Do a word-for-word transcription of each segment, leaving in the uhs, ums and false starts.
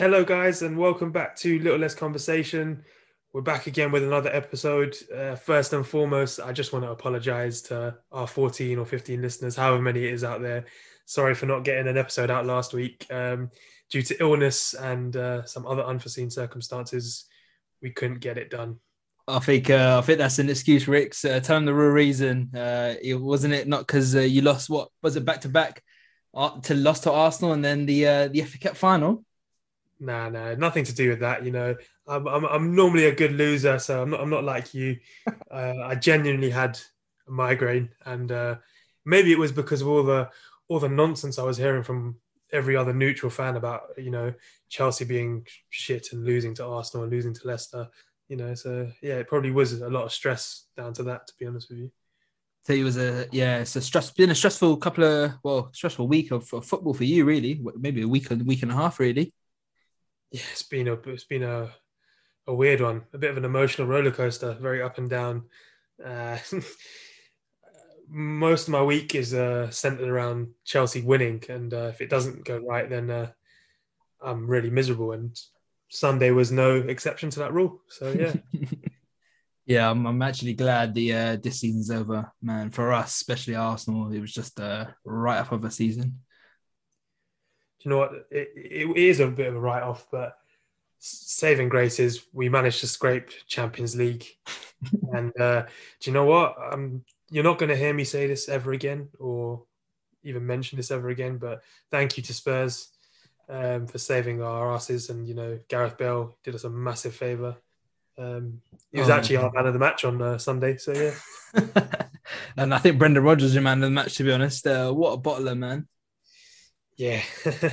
Hello, guys, and welcome back to Little Less Conversation. We're back again with another episode. Uh, first and foremost, I just want to apologize to our fourteen or fifteen listeners, however many it is out there. Sorry for not getting an episode out last week. Um, due to illness and uh, some other unforeseen circumstances, we couldn't get it done. I think uh, I think that's an excuse, Rick. Uh, tell them the real reason. Uh, it wasn't it not because uh, you lost what was it back to back to lost to Arsenal and then the uh, the F A Cup final. Nah, nah, nothing to do with that. You know, I'm I'm, I'm normally a good loser, so I'm not I'm not like you. uh, I genuinely had a migraine, and uh, maybe it was because of all the all the nonsense I was hearing from every other neutral fan about, you know, Chelsea being shit and losing to Arsenal and losing to Leicester. You know, so yeah, it probably was a lot of stress down to that, to be honest with you. So it was a yeah, it's a stress been a stressful couple of well, stressful week of, of football for you, really. Maybe a week, a week and a half, really. Yeah, it's been a it's been a a weird one, a bit of an emotional roller coaster, very up and down. Uh, most of my week is uh, centered around Chelsea winning, and uh, if it doesn't go right, then uh, I'm really miserable. And Sunday was no exception to that rule. So yeah. Yeah, I'm, I'm actually glad the uh, this season's over, man. For us, especially Arsenal, it was just uh, right up of a season. Do you know what? It, it is a bit of a write-off, but saving grace is we managed to scrape Champions League. And uh, do you know what? Um, you're not going to hear me say this ever again or even mention this ever again, but thank you to Spurs um, for saving our asses. And, you know, Gareth Bale did us a massive favour. Um, he was oh, actually our man of the match on uh, Sunday, so yeah. And I think Brendan Rodgers is your man of the match, to be honest. Uh, what a bottler, man. Yeah.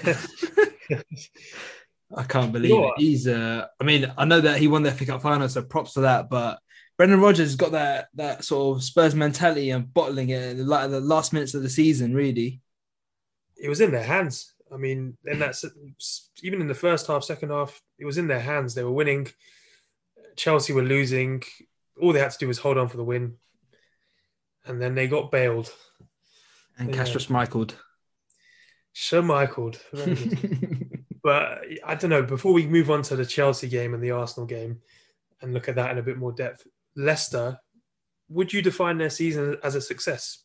I can't believe it. He's, uh, I mean, I know that he won the F A Cup final, so props to that. But Brendan Rodgers has got that that sort of Spurs mentality and bottling it in the, the last minutes of the season, really. It was in their hands. I mean, in that, even in the first half, second half, it was in their hands. They were winning. Chelsea were losing. All they had to do was hold on for the win. And then they got bailed. And Castro Schmeichelled. Schmeichelled. But I don't know, before we move on to the Chelsea game and the Arsenal game and look at that in a bit more depth, Leicester, would you define their season as a success?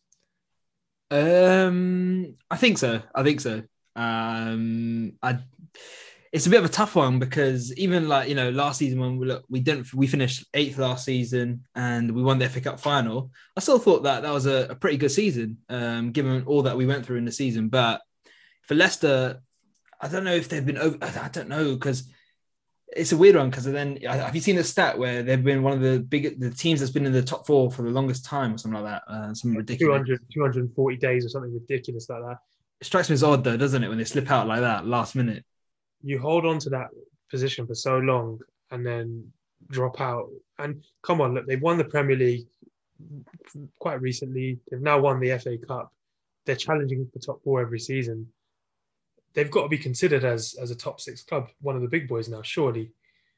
Um, I think so. I think so. Um, I. It's a bit of a tough one because even like, you know, last season when we look, we didn't, we finished eighth last season and we won the F A Cup final. I still thought that that was a, a pretty good season, um, given all that we went through in the season. But for Leicester, I don't know if they've been over, I don't know, because it's a weird one. Because then, have you seen the stat where they've been one of the big, the teams that's been in the top four for the longest time or something like that? Uh, something ridiculous. two hundred, two hundred forty days or something ridiculous like that. It strikes me as odd though, doesn't it, when they slip out like that last minute? You hold on to that position for so long and then drop out. And come on, look, they've won the Premier League quite recently. They've now won the F A Cup. They're challenging for top four every season. They've got to be considered as, as a top six club, one of the big boys now, surely.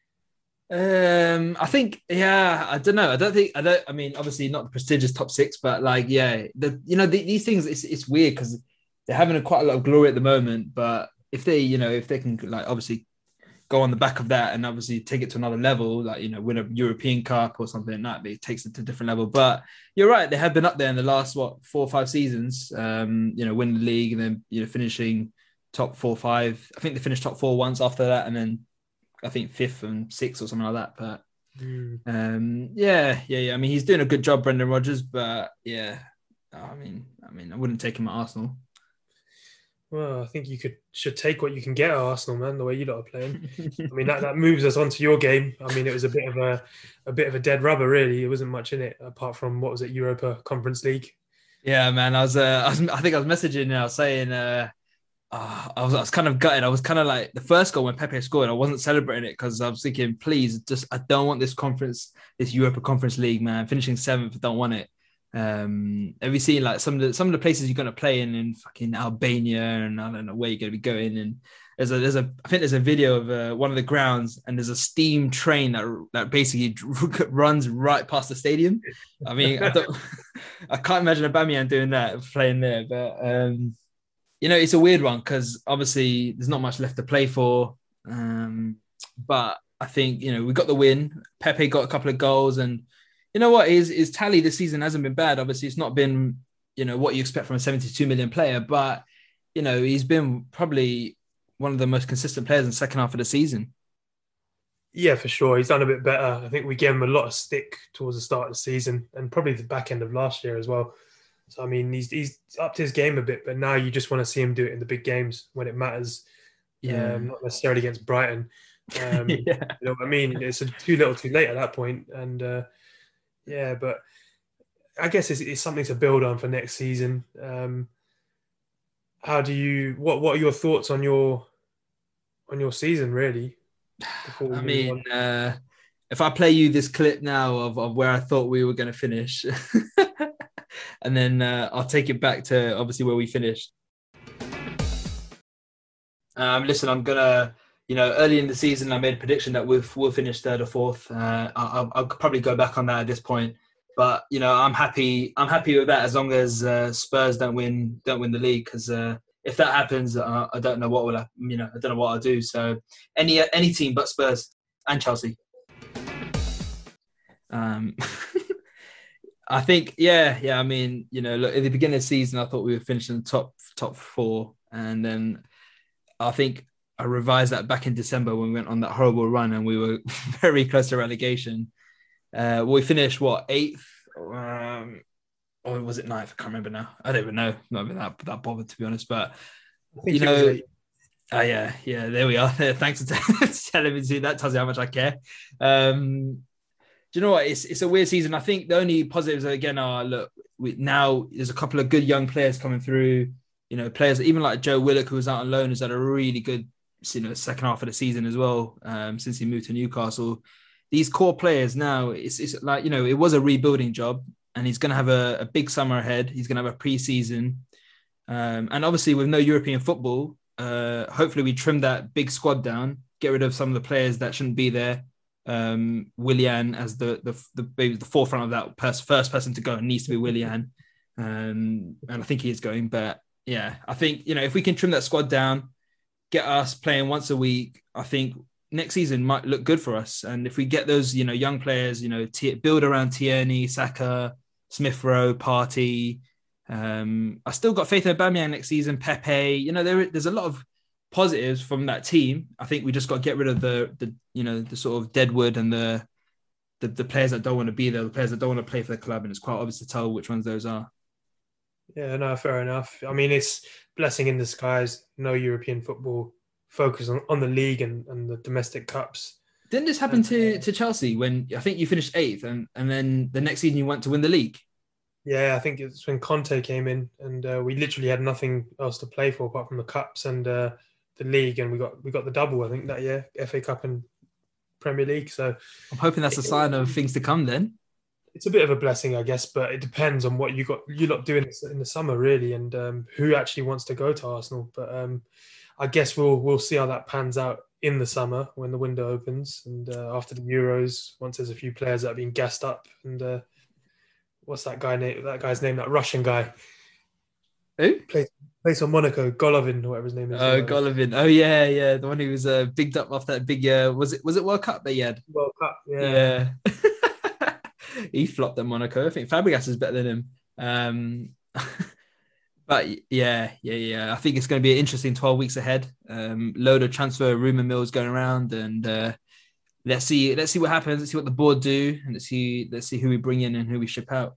Um, I think, yeah, I don't know. I don't think, I don't, I mean, obviously not the prestigious top six, but like, yeah, the, you know, the, these things, it's, it's weird because they're having a, quite a lot of glory at the moment, but if they, you know, if they can like obviously go on the back of that and obviously take it to another level, like, you know, win a European Cup or something like that, it takes it to a different level. But you're right, they have been up there in the last, what, four or five seasons, um, you know, win the league and then, you know, finishing top four, five. I think they finished top four once after that. And then I think fifth and sixth or something like that. But mm. um, yeah, yeah, yeah. I mean, he's doing a good job, Brendan Rodgers, but yeah, I mean, I mean, I wouldn't take him at Arsenal. Well, I think you could should take what you can get at Arsenal, man. The way you lot are playing, I mean, that, that moves us onto your game. I mean, it was a bit of a a bit of a dead rubber, really. It wasn't much in it apart from what was it, Europa Conference League. Yeah, man. I was, uh, I was, I think I was messaging now saying, uh, uh, I was, I was kind of gutted. I was kind of like the first goal when Pepe scored. I wasn't celebrating it because I was thinking, please, just I don't want this conference, this Europa Conference League, man. Finishing seventh, I don't want it. Um, have you seen like some of the some of the places you're going to play in in fucking Albania and I don't know where you're going to be going, and there's a there's a I think there's a video of uh, one of the grounds and there's a steam train that that basically runs right past the stadium. I mean, I, don't, I can't imagine Aubameyang doing that playing there, but um, you know, it's a weird one because obviously there's not much left to play for. Um, but I think, you know, we got the win. Pepe got a couple of goals, and you know what? His, his tally this season hasn't been bad. Obviously, it's not been, you know, what you expect from a seventy-two million player, but, you know, he's been probably one of the most consistent players in the second half of the season. Yeah, for sure. He's done a bit better. I think we gave him a lot of stick towards the start of the season and probably the back end of last year as well. So, I mean, he's, he's upped his game a bit, but now you just want to see him do it in the big games when it matters, Yeah. um, not necessarily against Brighton. Um, yeah. You know what I mean? It's too little too late at that point. And uh, yeah, but I guess it's, it's something to build on for next season. Um, how do you, what, what are your thoughts on your, on your season really? Before we I move mean, on? uh, if I play you this clip now of, of where I thought we were going to finish, and then uh, I'll take it back to obviously where we finished. Um, listen, I'm gonna, you know, early in the season, I made a prediction that we'll we'll finish third or fourth. Uh, I'll, I'll probably go back on that at this point, but you know, I'm happy. I'm happy with that as long as uh, Spurs don't win don't win the league, because uh, if that happens, uh, I don't know what will I, you know, I don't know what I'll do. So any any team but Spurs and Chelsea. Um, I think, yeah, yeah. I mean, you know, look, at the beginning of the season, I thought we were finishing the top top four, and then I think I revised that back in December when we went on that horrible run, and we were very close to relegation. Uh, we finished what, eighth, um, or was it ninth? I can't remember now. I don't even know. Not even that that bothered, to be honest. But I think you it was know, eight. oh yeah, yeah. There we are. Thanks for telling me to. That tells you how much I care. Um, do you know what? It's it's a weird season. I think the only positives again are, look, we, now there's a couple of good young players coming through. You know, players even like Joe Willock, who was out on loan, has had a really good, you know, second half of the season as well, um, since he moved to Newcastle. These core players now, it's, it's like, you know, it was a rebuilding job, and he's going to have a, a big summer ahead. He's going to have a pre-season. Um, and obviously with no European football, uh, hopefully we trim that big squad down, get rid of some of the players that shouldn't be there. Um, Willian as the the the, the forefront of that pers- first person to go needs to be Willian. Um, and I think he is going, but yeah, I think, you know, if we can trim that squad down, get us playing once a week, I think next season might look good for us. And if we get those, you know, young players, you know, t- build around Tierney, Saka, Smith Rowe, Partey. Um, I still got faith in Aubameyang next season, Pepe. You know, there, there's a lot of positives from that team. I think we just got to get rid of the, the you know, the sort of deadwood and the, the the players that don't want to be there, the players that don't want to play for the club. And it's quite obvious to tell which ones those are. Yeah, no, fair enough. I mean, it's blessing in disguise. No European football, focus on, on the league and, and the domestic cups. Didn't this happen to, to Chelsea when I think you finished eighth, and, and then the next season you went to win the league? Yeah, I think it's when Conte came in, and uh, we literally had nothing else to play for apart from the cups and uh, the league, and we got we got the double, I think, that year, F A Cup and Premier League. So I'm hoping that's a sign of things to come then. It's a bit of a blessing, I guess, but it depends on what you got you lot doing in the summer, really, and um, who actually wants to go to Arsenal. But um, I guess we'll we'll see how that pans out in the summer when the window opens, and uh, after the Euros, once there's a few players that have been gassed up. And uh, what's that guy name? That guy's name, that Russian guy, who plays plays for Monaco, Golovin, or whatever his name is. Oh, uh, Golovin. Oh yeah, yeah, the one who was uh, bigged up off that big. Uh, was it was it World Cup they had? World Cup, yeah. Yeah. He flopped at Monaco. I think Fabregas is better than him. Um, but yeah, yeah, yeah. I think it's going to be an interesting twelve weeks ahead. Um, load of transfer rumor mills going around, and uh, let's see, let's see what happens. Let's see what the board do, and let's see, let's see who we bring in and who we ship out.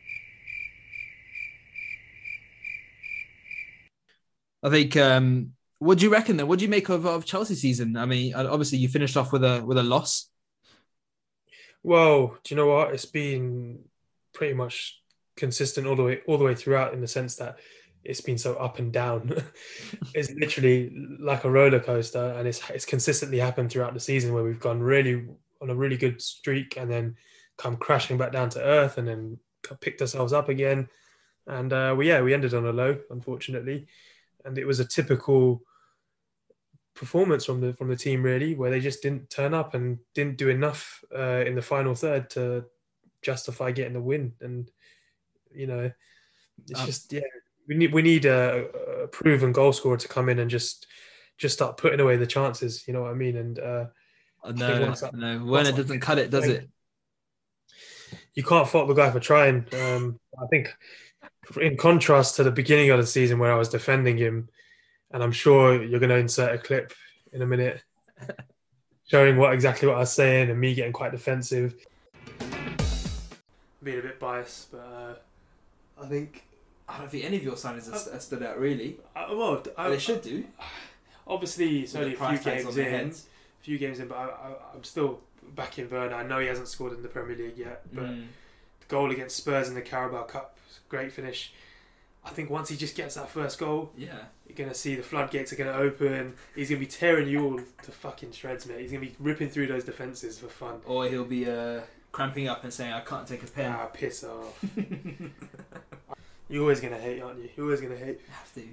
I think. Um, what do you reckon then? What do you make of, of Chelsea season? I mean, obviously you finished off with a with a loss. Well, do you know what? It's been pretty much consistent all the way all the way throughout, in the sense that it's been so up and down. It's literally like a roller coaster, and it's it's consistently happened throughout the season where we've gone really on a really good streak and then come crashing back down to earth and then picked ourselves up again. And uh, we yeah we ended on a low, unfortunately, and it was a typical performance from the from the team, really, where they just didn't turn up and didn't do enough uh, in the final third to justify getting the win. And you know, it's Um, just yeah, we need we need a, a proven goal scorer to come in and just just start putting away the chances. You know what I mean? And uh, I I think know, once that, no, once Werner that doesn't cut it, does it? you can't fault the guy for trying. Um, I think, in contrast to the beginning of the season where I was defending him, and I'm sure you're going to insert a clip in a minute showing what exactly what I was saying and me getting quite defensive. Being a bit biased, but uh, I think I don't think any of your signings have stood out really. I, well, I, they should do. Obviously, it's With only the a few price tags games on their in, heads. few games in, but I, I, I'm still backing Werner. I know he hasn't scored in the Premier League yet, but Mm. the goal against Spurs in the Carabao Cup, great finish. I think once he just gets that first goal, Yeah. you're going to see the floodgates are going to open. He's going to be tearing you all to fucking shreds, mate. He's going to be ripping through those defences for fun. Or he'll be uh, cramping up and saying, I can't take a pen. Ah, piss off. You're always going to hate, aren't you? You're always going to hate. Have to.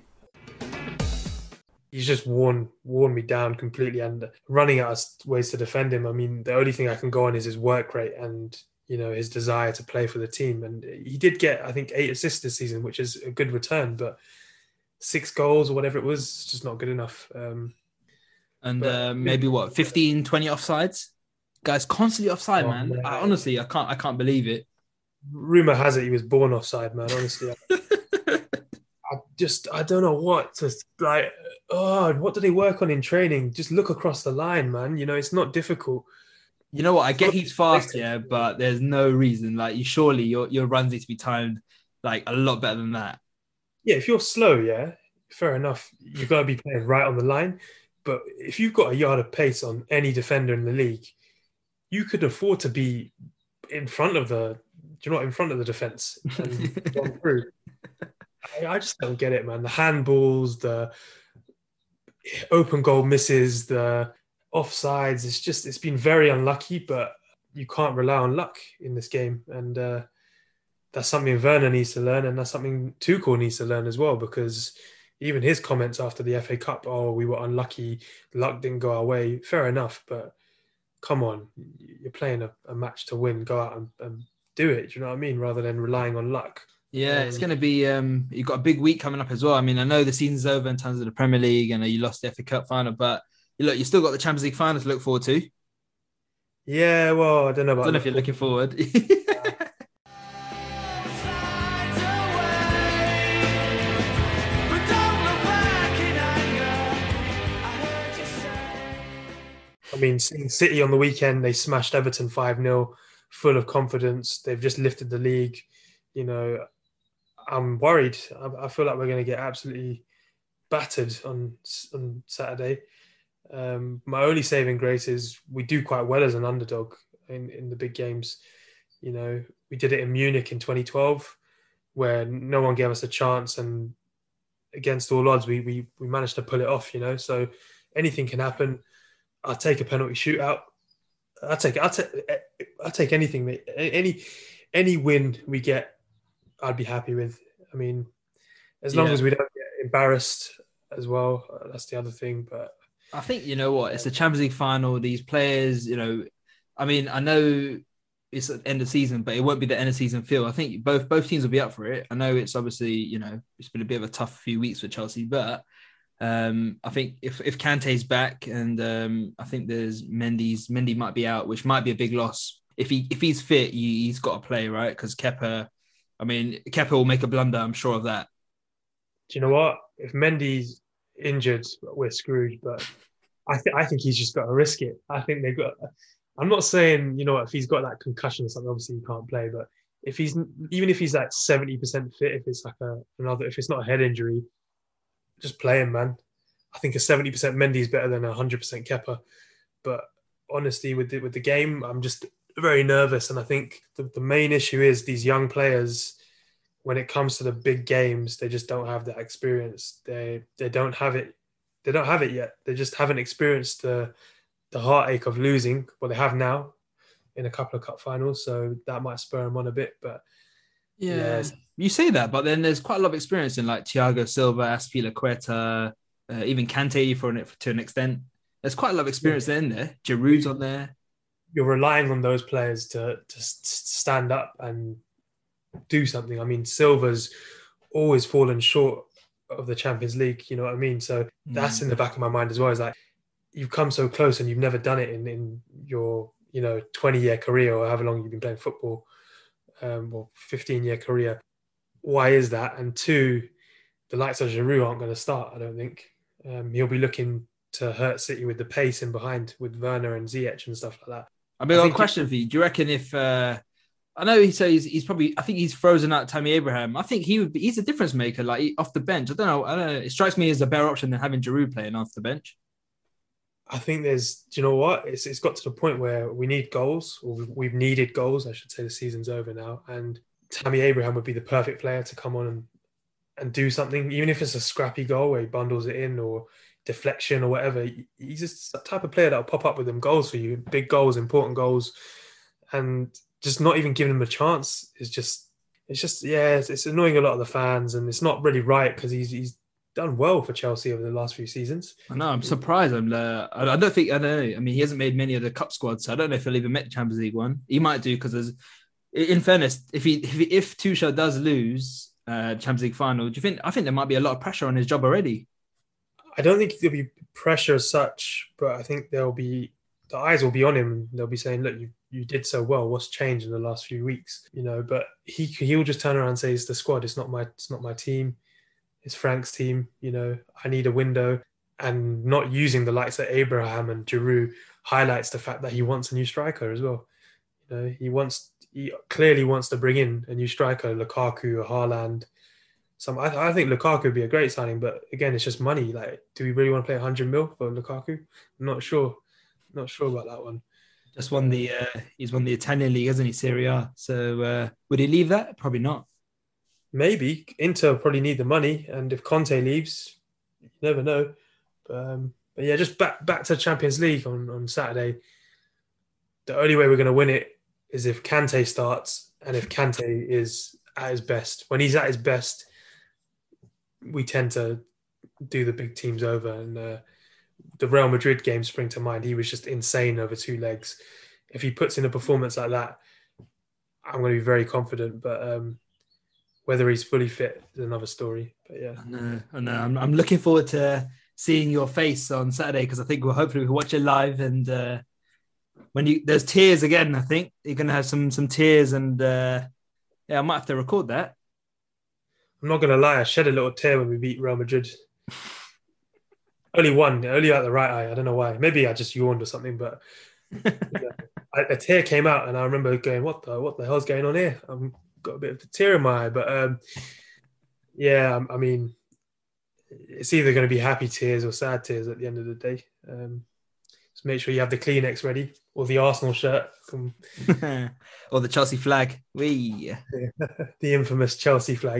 He's just worn worn me down completely, and running out of ways to defend him. I mean, the only thing I can go on is his work rate and, you know, his desire to play for the team. And he did get, I think, eight assists this season, which is a good return, but six goals or whatever it was, it's just not good enough. Um, And but- uh, maybe what, fifteen, twenty offsides? Guys, constantly offside, Oh, man. man. I, honestly, I can't I can't believe it. Rumor has it he was born offside, man. Honestly, I, I just I don't know what to like. Oh, what do they work on in training? Just look across the line, man. You know, it's not difficult. You know what? I get he's fast, yeah, but there's no reason. Like, you surely your your runs need to be timed like a lot better than that. Yeah, if you're slow, yeah, fair enough. You've got to be playing right on the line. But if you've got a yard of pace on any defender in the league, you could afford to be in front of the, do you know what, in front of the defense and gone through. I, I just don't get it, man. The handballs, the open goal misses, the offsides. It's just, it's been very unlucky, but you can't rely on luck in this game. And uh, that's something Werner needs to learn, and that's something Tuchel needs to learn as well, because even his comments after the F A Cup, oh, we were unlucky, luck didn't go our way. Fair enough, but come on, you're playing a, a match to win. Go out and, and do it. Do you know what I mean? Rather than relying on luck. Yeah, Um, it's going to be. Um, you've got a big week coming up as well. I mean, I know the season's over in terms of the Premier League. I know you lost the F A Cup final, but look, you still got the Champions League final to look forward to. Yeah, well, I don't know about I don't know if you're looking forward. I mean, seeing City on the weekend, they smashed Everton five nil, full of confidence. They've just lifted the league. You know, I'm worried. I, I feel like we're going to get absolutely battered on on Saturday. Um, my only saving grace is we do quite well as an underdog in, in the big games. You know, we did it in Munich in twenty twelve, where no one gave us a chance, and against all odds, we we we managed to pull it off. You know, so anything can happen. I'll take a penalty shootout. I'll take I'll take I'll take anything, mate. Any any win we get, I'd be happy with. I mean, as long Yeah. as we don't get embarrassed as well, uh, that's the other thing. But I think, you know what, it's the Champions League final. These players, you know, I mean, I know it's at the end of season, but it won't be the end of season feel. I think both both teams will be up for it. I know it's obviously, you know, it's been a bit of a tough few weeks for Chelsea, but um, I think if if Kante's back, and um, I think there's Mendy's Mendy might be out, which might be a big loss. If he if he's fit, he, he's got to play, right? Because Kepa, I mean, Kepa will make a blunder. I'm sure of that. do you know what? If Mendy's injured, we're screwed. But I think I think he's just got to risk it. I think they've got. I'm not saying, you know, if he's got that concussion or something, obviously he can't play. But if he's even if he's like seventy percent fit, if it's like a another, if it's not a head injury, just play him, man. I think a seventy percent Mendy is better than a one hundred percent Kepa. But honestly, with the, with the game, I'm just very nervous. And I think the, the main issue is these young players, when it comes to the big games, they just don't have that experience. They they don't have it. They don't have it yet. They just haven't experienced the the heartache of losing. Well, they have now in a couple of cup finals, so that might spur them on a bit. But Yeah, Yes. you say that, but then there's quite a lot of experience in like Thiago Silva, Aspilicueta, uh, even Kante for an, to an extent. There's quite a lot of experience in there. Giroud's on there. you're relying on those players to to s- stand up and do something. I mean, Silva's always fallen short of the Champions League. You know what I mean? So that's Mm. in the back of my mind as well. Is like you've come so close and you've never done it in in your you know twenty year career or however long you've been playing football, um, or fifteen year career. Why is that? And two, the likes of Giroud aren't going to start. I don't think um, he'll be looking to hurt City with the pace in behind with Werner and Ziyech and stuff like that. I mean, I I got a think question for you. Do you reckon if uh, I know he says he's probably, I think he's frozen out Tammy Abraham. I think he would be, he's a difference maker, like off the bench. I don't know. I don't know. It strikes me as a better option than having Giroud playing off the bench. I think there's, do you know what? It's it's got to the point where we need goals, or we've, we've needed goals. I should say the season's over now, and Tammy Abraham would be the perfect player to come on and and do something, even if it's a scrappy goal where he bundles it in or deflection or whatever. He's just the type of player that'll pop up with them goals for you, big goals, important goals, and just not even giving him a chance is just, it's just, yeah, it's, it's annoying a lot of the fans, and it's not really right because he's he's done well for Chelsea over the last few seasons. I know. I'm surprised. I'm. Uh, I don't think. I don't know. I mean, he hasn't made many of the cup squads, so I don't know if he'll even make the Champions League one. He might do because, there's, in fairness, if he if, he, if Tuchel does lose uh, Champions League final, do you think? I think there might be a lot of pressure on his job already. I don't think there'll be pressure as such, but I think there'll be the eyes will be on him. They'll be saying, "Look, you you did so well. What's changed in the last few weeks?" You know, but he he'll just turn around and say, "It's the squad. It's not my it's not my team. It's Frank's team. You know, I need a window." And not using the likes of Abraham and Giroud highlights the fact that he wants a new striker as well. You know, he wants he clearly wants to bring in a new striker, Lukaku or Haaland. Some I, I think Lukaku would be a great signing, but again, it's just money. Like, do we really want to pay one hundred mil for Lukaku? I'm not sure. Not sure about that one. Just won the uh, he's won the Italian league, hasn't he? Serie A. So uh, would he leave that? Probably not. Maybe Inter probably need the money, and if Conte leaves, you never know. But, um, but yeah, just back back to Champions League on, on Saturday. The only way we're going to win it is if Kante starts, and if Kante is at his best. When he's at his best, we tend to do the big teams over. And uh, the Real Madrid game spring to mind. He was just insane over two legs. If he puts in a performance like that, I'm going to be very confident. But um, whether he's fully fit is another story. But yeah, I know. I know. I'm, I'm looking forward to seeing your face on Saturday because I think we'll hopefully we'll watch it live. And uh, when you there's tears again, I think you're going to have some some tears. And uh, yeah, I might have to record that. I'm not going to lie. I shed a little tear when we beat Real Madrid. Only one, only out the right eye. I don't know why. Maybe I just yawned or something, but you know, a, a tear came out, and I remember going, "What the, what the hell's going on here?" I've got a bit of a tear in my eye, but um, yeah, I, I mean, it's either going to be happy tears or sad tears at the end of the day. Um, just make sure you have the Kleenex ready or the Arsenal shirt, or the Chelsea flag. We the infamous Chelsea flag.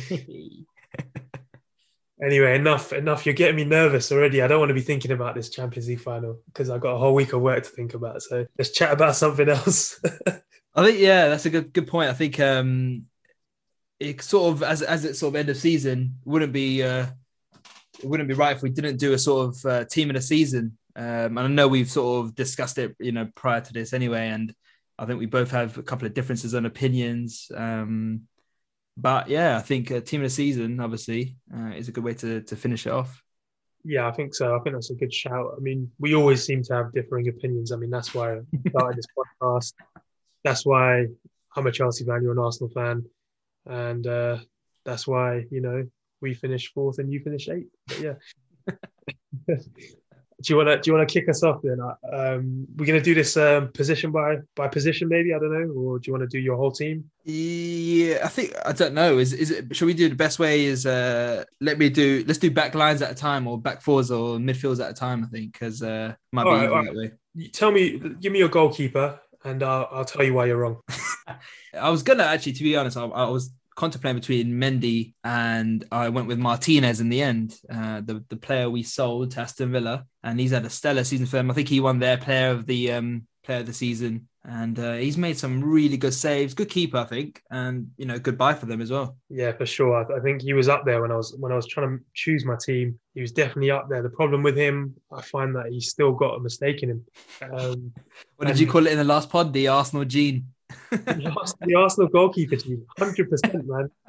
Anyway, enough, enough. You're getting me nervous already. I don't want to be thinking about this Champions League final because I've got a whole week of work to think about. So let's chat about something else. I think, yeah, that's a good good point. I think um, it sort of, as as it's sort of end of season, wouldn't be uh, it wouldn't be right if we didn't do a sort of uh, team of the season. Um, and I know we've sort of discussed it, you know, prior to this anyway. And I think we both have a couple of differences on opinions. Um, But yeah, I think uh, team of the season, obviously, uh, is a good way to to finish it off. Yeah, I think so. I think that's a good shout. I mean, we always seem to have differing opinions. I mean, that's why I started this podcast. That's why I'm a Chelsea fan, you're an Arsenal fan. And uh, that's why, you know, we finish fourth and you finish eighth. But yeah. Do you want to do you want to kick us off then? Um, we're going to do this um, position by by position, maybe, I don't know, or do you want to do your whole team? Yeah, I think I don't know. Is is it? Should we do the best way? Is uh, let me do. Let's do back lines at a time, or back fours, or midfields at a time. I think because uh, might all be right, easier all that right. way. Tell me, give me your goalkeeper, and I'll I'll tell you why you're wrong. I was gonna actually, to be honest, I, I was contemplating between Mendy and I went with Martinez in the end, uh, the the player we sold to Aston Villa, and he's had a stellar season for them. I think he won their player of the um, player of the season, and uh, he's made some really good saves. Good keeper, I think, and you know, good buy for them as well. Yeah, for sure. I, I think he was up there when I was when I was trying to choose my team. He was definitely up there. The problem with him, I find that he's still got a mistake in him. Um, what did you call it in the last pod? The Arsenal gene. the, the Arsenal goalkeeper team, one hundred percent, man.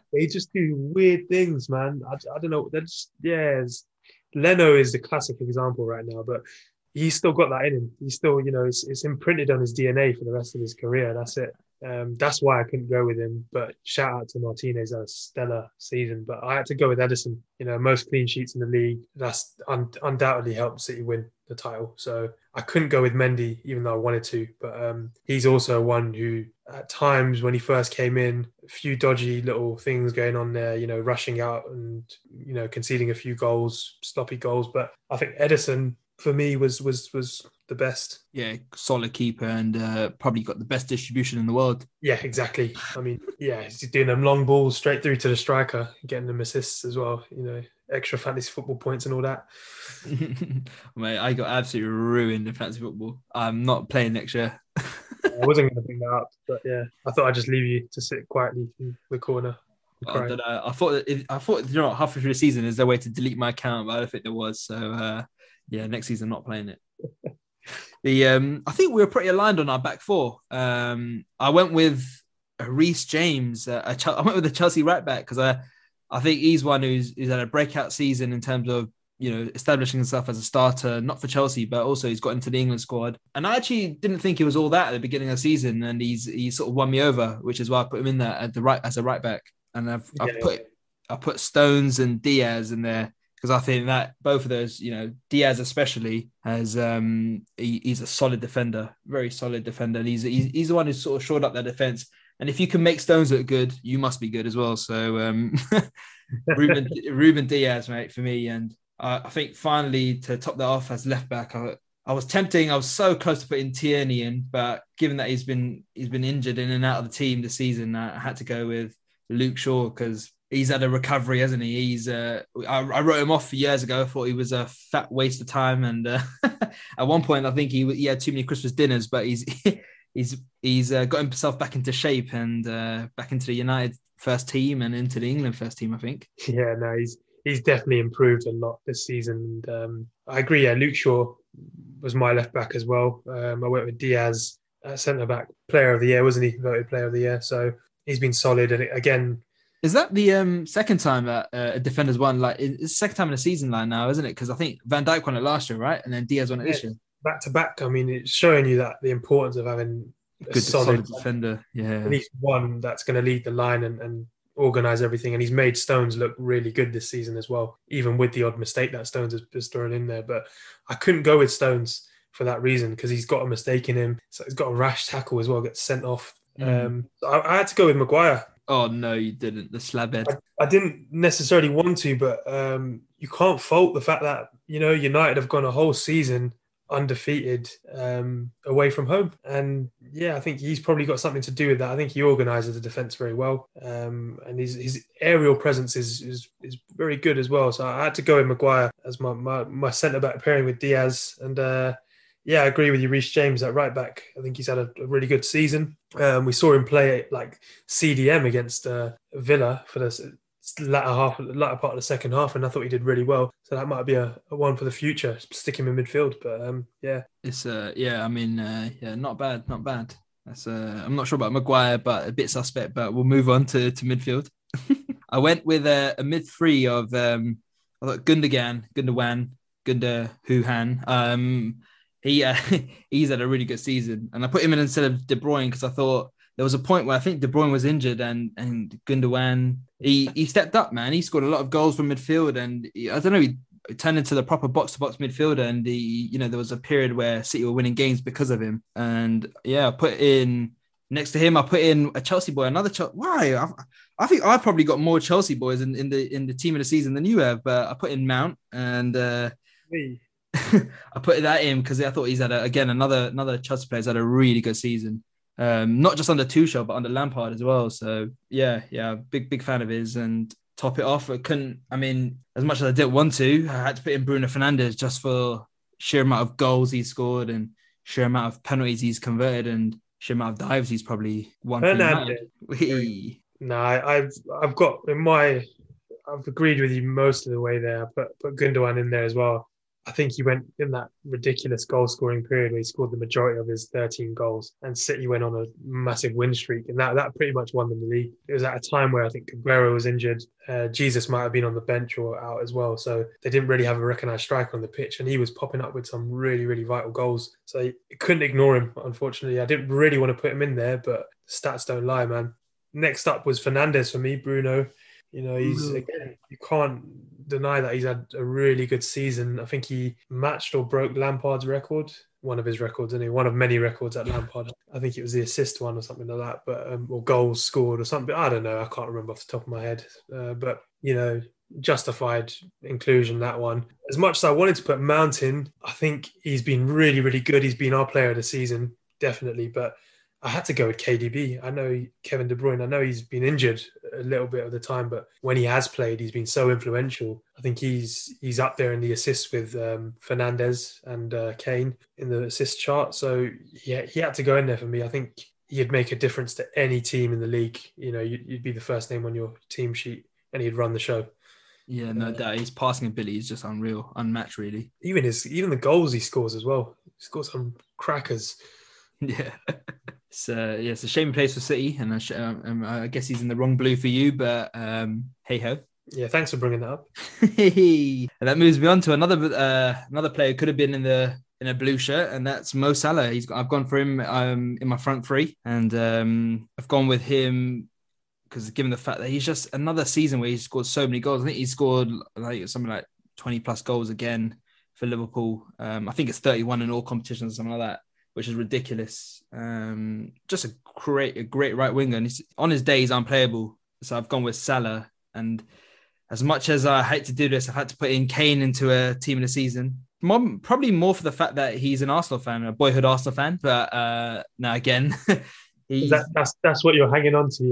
They just do weird things, man. I, I don't know. They're just, yeah. it's- Leno is the classic example right now, but he's still got that in him. He's still, you know, it's, it's imprinted on his D N A for the rest of his career. That's it. Um, that's why I couldn't go with him. But shout out to Martinez, a stellar season. But I had to go with Edison. You know, most clean sheets in the league. That's un- undoubtedly helped City win the title. So I couldn't go with Mendy, even though I wanted to. But um, he's also one who, at times when he first came in, a few dodgy little things going on there. You know, rushing out and you know conceding a few goals, sloppy goals. But I think Edison, for me, was was was the best. Yeah, solid keeper and uh, probably got the best distribution in the world. Yeah, exactly. I mean, yeah, he's doing them long balls straight through to the striker, getting them assists as well. You know, extra fantasy football points and all that. Mate, I got absolutely ruined in fantasy football. I'm not playing next year. I wasn't going to bring that up, but yeah, I thought I'd just leave you to sit quietly in the corner. I don't know. I thought if, I thought you know what, halfway through the season is there a way to delete my account, but I don't think there was. So uh, yeah, next season I'm not playing it. The um, I think we were pretty aligned on our back four. Um, I went with Reece James. Uh, a Ch- I went with the Chelsea right back because I, I think he's one who's, who's had a breakout season in terms of you know establishing himself as a starter, not for Chelsea, but also he's got into the England squad. And I actually didn't think he was all that at the beginning of the season, and he's he sort of won me over, which is why I put him in there at the right as a right back. And I've, I've Yeah. put I put Stones and Diaz in there because I think that both of those, you know, Diaz especially has um he, he's a solid defender, very solid defender. And he's, he's he's the one who's sort of shored up their defense. And if you can make Stones look good, you must be good as well. So um, Ruben Ruben Diaz, mate, for me. And uh, I think finally to top that off as left back, I, I was tempting. I was so close to putting Tierney in, but given that he's been he's been injured in and out of the team this season, I had to go with Luke Shaw because he's had a recovery, hasn't he? He's uh, I, I wrote him off years ago. I thought he was a fat waste of time, and uh, at one point I think he he had too many Christmas dinners. But he's he's he's uh, got himself back into shape and uh, back into the United first team and into the England first team, I think. Yeah, no, he's he's definitely improved a lot this season. And um, I agree. Yeah, Luke Shaw was my left back as well. Um, I went with Diaz at centre back, player of the year, wasn't he? Voted player of the year. So he's been solid. And again, is that the um, second time that uh, a defender's won? Like, it's the second time in the season line now, isn't it? Because I think Van Dijk won it last year, right? And then Diaz won it yeah, this year. Back to back. I mean, it's showing you that the importance of having a good solid, solid defender. Yeah, at least one that's going to lead the line and, and organise everything. And he's made Stones look really good this season as well, even with the odd mistake that Stones has, has thrown in there. But I couldn't go with Stones for that reason because he's got a mistake in him. So he's got a rash tackle as well, gets sent off. Mm. Um, so I, I had to go with Maguire. Oh, no, you didn't. The slabhead. I, I didn't necessarily want to, but um, you can't fault the fact that, you know, United have gone a whole season undefeated um, away from home. And yeah, I think he's probably got something to do with that. I think he organises the defence very well. Um, and his, his aerial presence is, is is very good as well. So I had to go with Maguire as my, my, my centre-back pairing with Diaz. And uh, yeah, I agree with you, Reece James at right back. I think he's had a, a really good season. Um, we saw him play like C D M against uh, Villa for the latter half, latter part of the second half, and I thought he did really well. So that might be a, a one for the future. Stick him in midfield, but um, yeah, it's uh, yeah. I mean, uh, yeah, not bad, not bad. That's uh, I'm not sure about Maguire, but a bit suspect. But we'll move on to, to midfield. I went with a, a mid three of um, I thought Gundogan, Gundogan, Gunda Huhan. Um, he uh, he's had a really good season, and I put him in instead of De Bruyne because I thought there was a point where I think De Bruyne was injured, and and Gundogan he he stepped up, man. He scored a lot of goals from midfield, and he, I don't know, he turned into the proper box to box midfielder. And he, you know, there was a period where City were winning games because of him. And yeah, I put in next to him. I put in a Chelsea boy, another Chelsea. Why? I, I think I probably got more Chelsea boys in, in the in the team of the season than you have. But I put in Mount, and uh, me. I put that in because I thought he's had a, again another another Chelsea player's had a really good season. Um, not just under Tuchel, but under Lampard as well. So yeah, yeah, big big fan of his. And top it off, I couldn't. I mean, as much as I didn't want to, I had to put in Bruno Fernandes just for sheer amount of goals he scored and sheer amount of penalties he's converted and sheer amount of dives he's probably won. Fernandes. No, I've I've got in my. I've agreed with you most of the way there. I put put Gundogan in there as well. I think he went in that ridiculous goal scoring period where he scored the majority of his thirteen goals, and City went on a massive win streak, and that that pretty much won them the league. It was at a time where I think Aguero was injured, uh, Jesus might have been on the bench or out as well, so they didn't really have a recognised striker on the pitch, and he was popping up with some really really vital goals. So you couldn't ignore him. Unfortunately, I didn't really want to put him in there, but stats don't lie, man. Next up was Fernandes for me, Bruno. You know, he's again, you can't deny that he's had a really good season. I think he matched or broke Lampard's record, one of his records, anyway, one of many records at Lampard. I think it was the assist one or something like that, but um, or goals scored or something. I don't know. I can't remember off the top of my head. Uh, but you know, justified inclusion, that one. As much as I wanted to put Mount in, I think he's been really, really good. He's been our player of the season, definitely. But I had to go with K D B. I know Kevin De Bruyne, I know he's been injured a little bit of the time, but when he has played, he's been so influential. I think he's he's up there in the assists with um, Fernandes and uh, Kane in the assist chart. So yeah, he had to go in there for me. I think he'd make a difference to any team in the league. You know, you'd, you'd be the first name on your team sheet and he'd run the show. Yeah, no doubt. His passing ability is just unreal, unmatched, really. Even his even the goals he scores as well. He scores some crackers. Yeah. So yeah, it's a shame he plays for City, and I, um, I guess he's in the wrong blue for you. But um, hey ho. Yeah, thanks for bringing that up. And that moves me on to another uh, another player who could have been in the in a blue shirt, and that's Mo Salah. He's got, I've gone for him um, in my front three, and um, I've gone with him because given the fact that he's just another season where he's scored so many goals. I think he scored like something like twenty plus goals again for Liverpool. Um, I think it's thirty-one in all competitions or something like that, which is ridiculous. Um, just a great, a great right winger, and he's, on his day he's unplayable. So I've gone with Salah. And as much as I hate to do this, I've had to put in Kane into a team of the season. More, probably more for the fact that he's an Arsenal fan, a boyhood Arsenal fan. But uh, now again, he's... that, that's that's what you're hanging on to,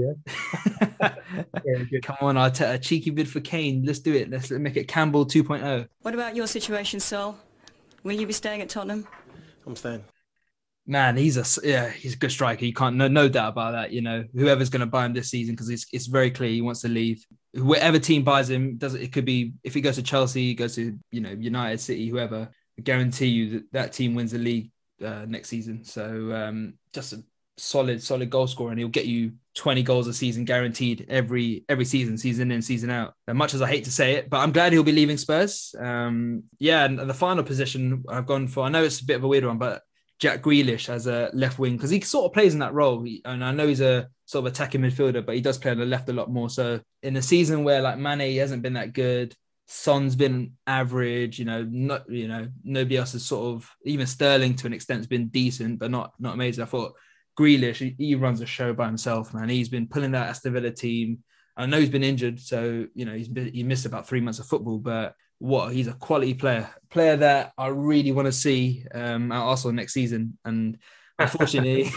yeah. Yeah, come on, I'll take a cheeky bid for Kane. Let's do it. Let's make it Campbell two point oh. What about your situation, Sol? Will you be staying at Tottenham? I'm staying. Man, he's a yeah, he's a good striker. You can't no no doubt about that. You know, whoever's going to buy him this season, because it's it's very clear he wants to leave. Whatever team buys him, does it could be if he goes to Chelsea, goes to you know United, City, whoever. I guarantee you that that team wins the league uh, next season. So um, just a solid solid goal scorer, and he'll get you twenty goals a season guaranteed every every season, season in, season out. As much as I hate to say it, but I'm glad he'll be leaving Spurs. Um, yeah, and the final position I've gone for, I know it's a bit of a weird one, but Jack Grealish as a left wing, because he sort of plays in that role. He, and I know he's a sort of attacking midfielder, but he does play on the left a lot more. So in a season where like Mane hasn't been that good, Son's been average, you know, not you know, nobody else has sort of, even Sterling to an extent has been decent, but not not amazing. I thought Grealish, he, he runs a show by himself, man. He's been pulling that Aston Villa team. I know he's been injured, so you know he's been, he missed about three months of football, but what he's a quality player, player that I really want to see um, at Arsenal next season. And unfortunately,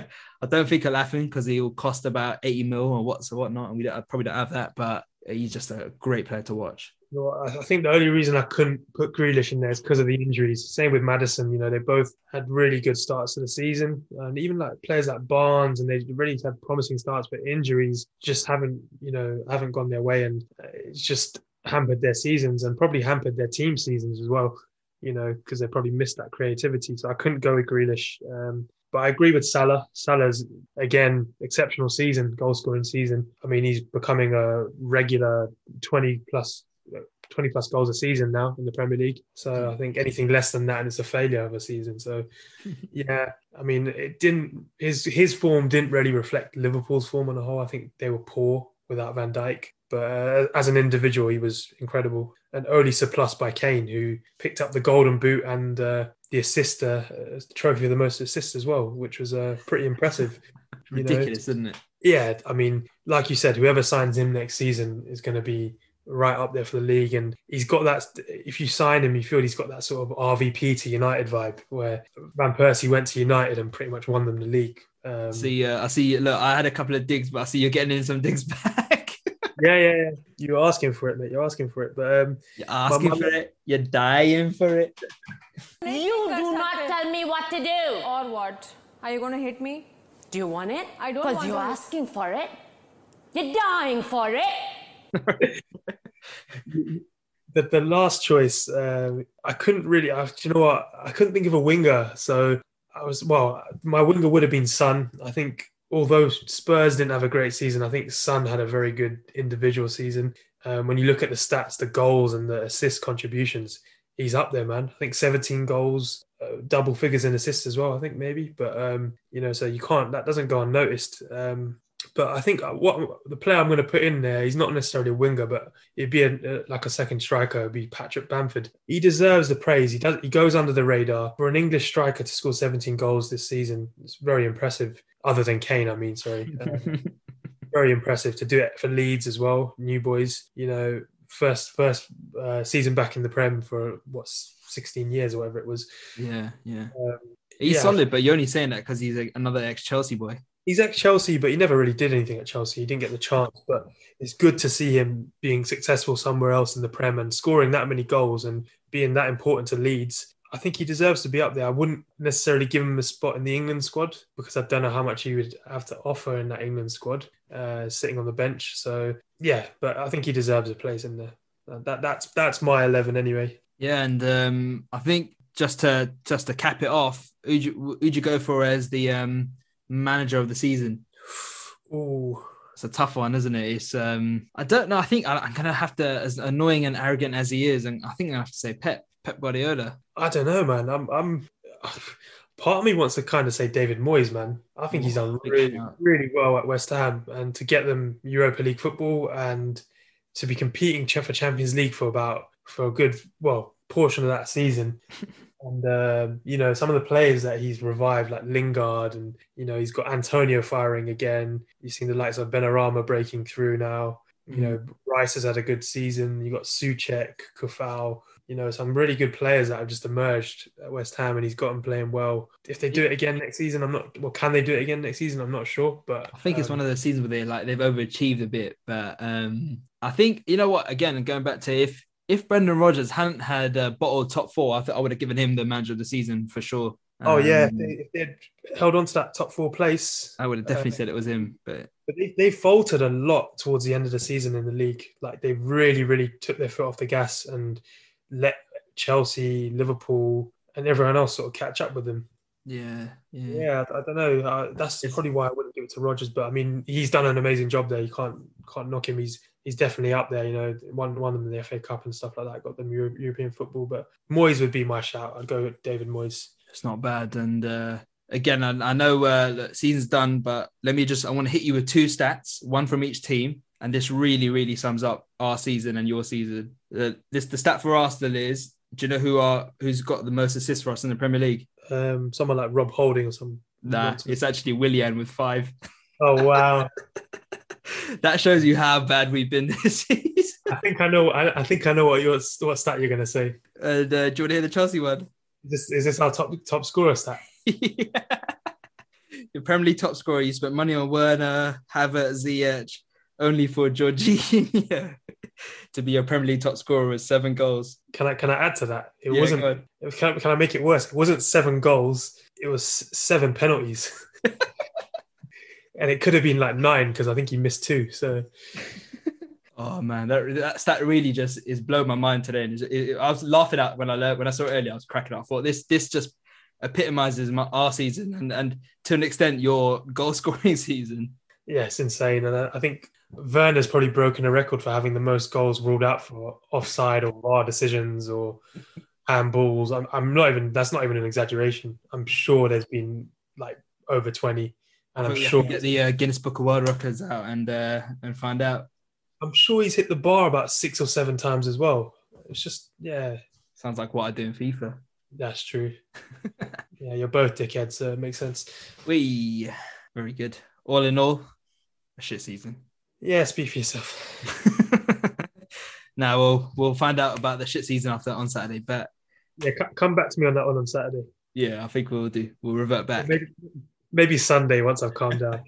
I don't think it'll happen because he'll cost about eighty mil or what's or whatnot, and we don't, I probably don't have that. But he's just a great player to watch. You know, I think the only reason I couldn't put Grealish in there is because of the injuries. Same with Maddison. You know, they both had really good starts to the season, and even like players like Barnes, and they really had promising starts, but injuries just haven't, you know, haven't gone their way, and it's just hampered their seasons and probably hampered their team seasons as well. You know, because they probably missed that creativity. So I couldn't go with Grealish. Um, But I agree with Salah. Salah's, again, exceptional season, goal scoring season. I mean, he's becoming a regular twenty plus twenty plus goals a season now in the Premier League. So I think anything less than that, and it's a failure of a season. So yeah, I mean, it didn't, his his form didn't really reflect Liverpool's form on the whole. I think they were poor without Van Dijk. But uh, as an individual, he was incredible. And only surpassed by Kane, who picked up the Golden Boot and uh, the assist, uh, trophy of the most assists as well, which was uh, pretty impressive. Ridiculous, you know? isn't it? Yeah, I mean, like you said, whoever signs him next season is going to be right up there for the league. And he's got that, if you sign him, you feel he's got that sort of R V P to United vibe, where Van Persie went to United and pretty much won them the league. Um, see, uh, I see, look, I had a couple of digs, but I see you're getting in some digs back. Yeah, yeah, yeah. You're asking for it, mate. You're asking for it. But um, you're asking for it. You're dying for it. You do not tell me what to do. Or what? Are you going to hit me? Do you want it? I don't want it. Because you're asking for it. You're dying for it. the, the last choice, uh, I couldn't really. I, do you know what? I couldn't think of a winger, so I was well. My winger would have been Son. I think although Spurs didn't have a great season, I think Son had a very good individual season. Um, when you look at the stats, the goals and the assist contributions, he's up there, man. I think seventeen goals, uh, double figures in assists as well. I think maybe, but um, you know, so you can't. That doesn't go unnoticed. Um, But I think what the player I'm going to put in there, he's not necessarily a winger, but it'd be a, like a second striker. It'd be Patrick Bamford. He deserves the praise. He does. He goes under the radar. For an English striker to score seventeen goals this season, it's very impressive. Other than Kane, I mean, sorry. Um, very impressive to do it for Leeds as well. New boys, you know, first first uh, season back in the Prem for what's sixteen years or whatever it was. Yeah, yeah. Um, he's yeah. solid, but you're only saying that because he's a, another ex-Chelsea boy. He's ex-Chelsea, but he never really did anything at Chelsea. He didn't get the chance, but it's good to see him being successful somewhere else in the Prem and scoring that many goals and being that important to Leeds. I think he deserves to be up there. I wouldn't necessarily give him a spot in the England squad because I don't know how much he would have to offer in that England squad, uh, sitting on the bench. So, yeah, but I think he deserves a place in there. That that's that's my eleven anyway. Yeah, and um, I think just to just to cap it off, who'd you, who'd you go for as the um, manager of the season? Ooh. It's a tough one, isn't it? It's um, I don't know. I think I, I'm gonna have to, as annoying and arrogant as he is, and I think I have to say Pep, Pep Guardiola. I don't know, man. I'm, I'm. Part of me wants to kind of say David Moyes, man. I think Ooh, he's done big really, shout. really well at West Ham, and to get them Europa League football and to be competing for Champions League for about for a good well portion of that season. And, uh, you know, some of the players that he's revived, like Lingard, and, you know, he's got Antonio firing again. You've seen the likes of Benrahma breaking through now. You know, Rice has had a good season. You got Souček, Kufau, you know, some really good players that have just emerged at West Ham, and he's got them playing well. If they do it again next season, I'm not, well, can they do it again next season? I'm not sure, but I think it's um, one of those seasons where they like they've overachieved a bit. But um, I think, you know what, again, going back to if If Brendan Rodgers hadn't had a bottled top four, I think I would have given him the manager of the season for sure. Oh, yeah. Um, If they, if they'd held on to that top four place, I would have definitely uh, said it was him. But but they, they faltered a lot towards the end of the season in the league. Like, they really, really took their foot off the gas and let Chelsea, Liverpool, and everyone else sort of catch up with them. yeah, yeah, Yeah, I, I don't know. Uh, that's It's- probably why I wouldn't give it to Rodgers. But I mean, he's done an amazing job there. You can't can't knock him. He's he's definitely up there. You know, won won them in the F A Cup and stuff like that. Got them Euro- European football. But Moyes would be my shout. I'd go with David Moyes. it's not bad. And uh, again, I, I know uh, the season's done, but let me just, I want to hit you with two stats, one from each team. And this really, really sums up our season and your season. Uh, this the stat for Arsenal is, do you know who are who's got the most assists for us in the Premier League? Um, someone like Rob Holding or some. Nah, nonsense. it's actually Willian with five. Oh wow! That shows you how bad we've been this season. I think I know. I, I think I know what your what stat you're going to say. And uh, do you want to hear the Chelsea one? Is this, is this our top top scorer stat? Yeah. Your Premier League top scorer, you spent money on Werner, Havertz, Ziyech, only for Jorginho to be your Premier League top scorer with seven goals. Can I can I add to that? It Yeah, wasn't. go on. It was, can, I, can I make it worse? It wasn't seven goals. It was seven penalties. And it could have been like nine because I think he missed two. So Oh man, that that stat really just is blowing my mind today. And it, it, I was laughing at when I learned, when I saw it earlier. I was cracking up. I thought this this just epitomizes my our season and and to an extent your goal scoring season. yeah, it's insane. And I, I think Werner's probably broken a record for having the most goals ruled out for offside or V A R decisions or handballs. I'm, I'm not even. That's not even an exaggeration. I'm sure there's been like over twenty, and I'm We have sure to get the uh, Guinness Book of World Records out and uh, and find out. I'm sure he's hit the bar about six or seven times as well. It's just, yeah, Sounds like what I do in FIFA. that's true. Yeah, you're both dickheads, so it makes sense. We very good. All in all, a shit season. Yeah, speak for yourself. Now we'll we'll find out about the shit season after on Saturday. But Yeah, c- come back to me on that one on Saturday. yeah, I think we'll do. We'll revert back. Maybe, maybe Sunday once I've calmed down.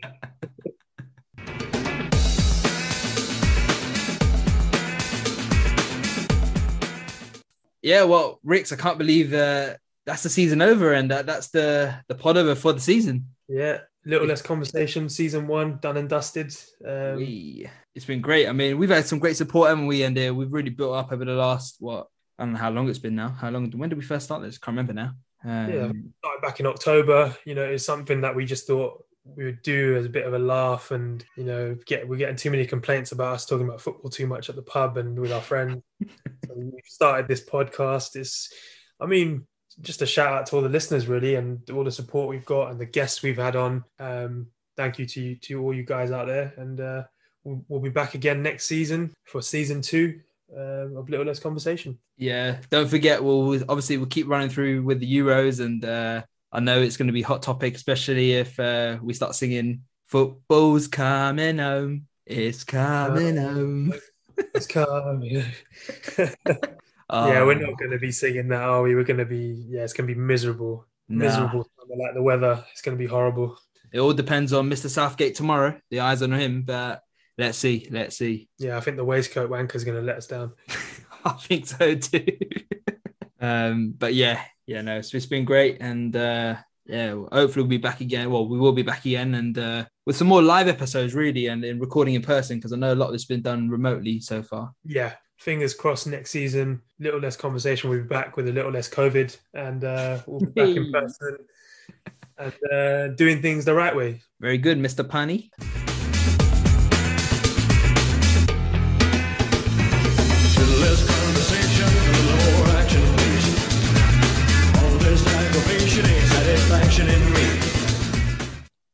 Yeah, well, Ricks, I can't believe uh, that's the season over and that, that's the the pod over for the season. Yeah, Little Less Conversation, season one, done and dusted. Um, we, it's been great. I mean, we've had some great support, haven't we? And uh, we've really built up over the last, what, I don't know how long it's been now. How long, when did we first start this? Can't remember now. Um, yeah, started back in October. You know, it's something that we just thought we would do as a bit of a laugh, and you know, get we're getting too many complaints about us talking about football too much at the pub and with our friends. So we started this podcast. It's, I mean, just a shout out to all the listeners, really, and all the support we've got and the guests we've had on. Um, thank you to to all you guys out there, and uh, we'll, we'll be back again next season for season two um, of Little Less Conversation. Yeah, don't forget, we'll obviously we'll keep running through with the Euros, and uh, I know it's going to be hot topic, especially if uh, we start singing "Football's coming home, it's coming Uh, home." It's coming. Oh, Yeah, we're not going to be singing that, are we? We're going to be, yeah, it's going to be miserable. nah. Miserable. Like the weather, it's going to be horrible. It all depends on Mister Southgate tomorrow. The eyes on him, but let's see, let's see. Yeah, I think the waistcoat wanker's going to let us down. I think so too. um, but yeah, yeah, no, so it's been great, and uh, yeah, hopefully we'll be back again. Well, we will be back again, and uh, with some more live episodes, really, and in recording in person, because I know a lot of this has been done remotely so far. Yeah, fingers crossed next season, Little Less Conversation, we'll be back with a little less COVID, and uh, we'll be back in person and uh, doing things the right way. Very good, Mister Pani.